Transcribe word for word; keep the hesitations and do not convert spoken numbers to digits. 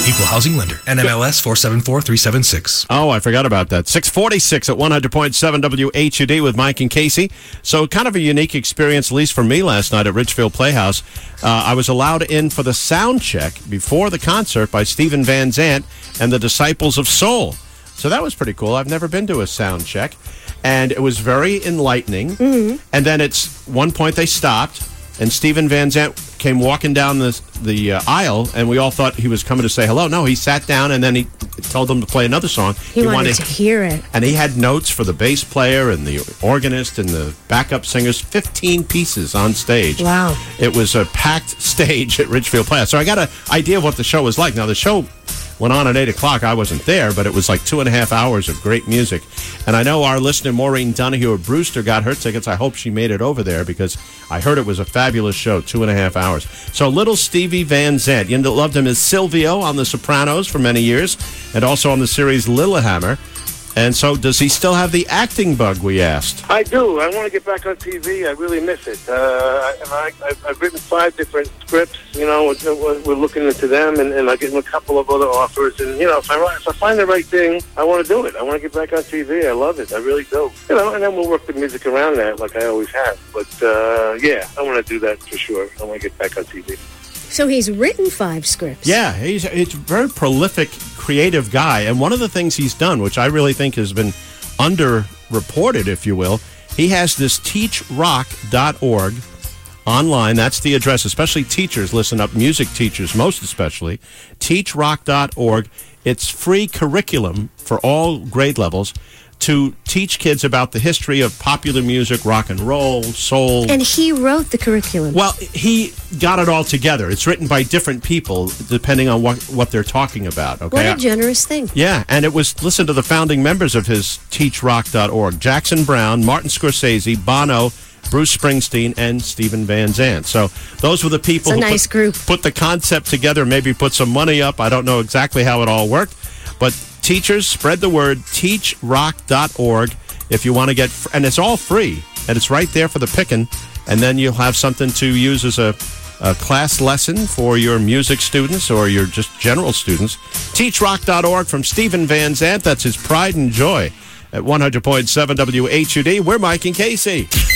Equal housing lender. N M L S four seven four three seven six. Oh, I forgot about that. six forty-six at one hundred point seven W H U D with Mike and Casey. So kind of a unique experience, at least for me last night at Richfield Playhouse. Uh, I was allowed in for the sound check before the concert by Steven Van Zandt and the Disciples of Soul. So that was pretty cool. I've never been to a sound check. And it was very enlightening. Mm-hmm. And then at one point they stopped, and Steven Van Zandt came walking down the the uh, aisle, and we all thought he was coming to say hello. No, he sat down, and then he told them to play another song. He, he wanted, wanted to hear it. And he had notes for the bass player and the organist and the backup singers, fifteen pieces on stage. Wow. It was a packed stage at Richfield Playhouse. So I got an idea of what the show was like. Now, the show went on at eight o'clock. I wasn't there, but it was like two and a half hours of great music. And I know our listener, Maureen Donahue of Brewster, got her tickets. I hope she made it over there because I heard it was a fabulous show, two and a half hours. So little Stevie Van Zandt. You loved him as Silvio on The Sopranos for many years and also on the series Lilyhammer. And so does he still have the acting bug, we asked? I do. I want to get back on T V. I really miss it. Uh, and I, I've, I've written five different scripts. You know, we're, we're looking into them, and, and I get a couple of other offers. And, you know, if I, if I find the right thing, I want to do it. I want to get back on T V. I love it. I really do. You know, and then we'll work the music around that like I always have. But, uh, yeah, I want to do that for sure. I want to get back on T V. So he's written five scripts. Yeah, he's, he's a very prolific, creative guy. And one of the things he's done, which I really think has been underreported, if you will, he has this teach rock dot org online. That's the address, especially teachers. Listen up, music teachers most especially. teach rock dot org. It's free curriculum for all grade levels to teach kids about the history of popular music, rock and roll, soul. And he wrote the curriculum. Well, he got it all together. It's written by different people depending on what, what they're talking about. Okay? What a generous thing. Yeah, and it was, listen to the founding members of his teach rock dot org. Jackson Browne, Martin Scorsese, Bono, Bruce Springsteen, and Steven Van Zandt. So those were the people it's a who nice put, group. put the concept together, maybe put some money up. I don't know exactly how it all worked. But teachers, spread the word, teach rock dot org if you want to get, and it's all free, and it's right there for the picking, and then you'll have something to use as a, a class lesson for your music students or your just general students. teach rock dot org from Steven Van Zandt. That's his pride and joy at one hundred point seven W H U D. We're Mike and Casey.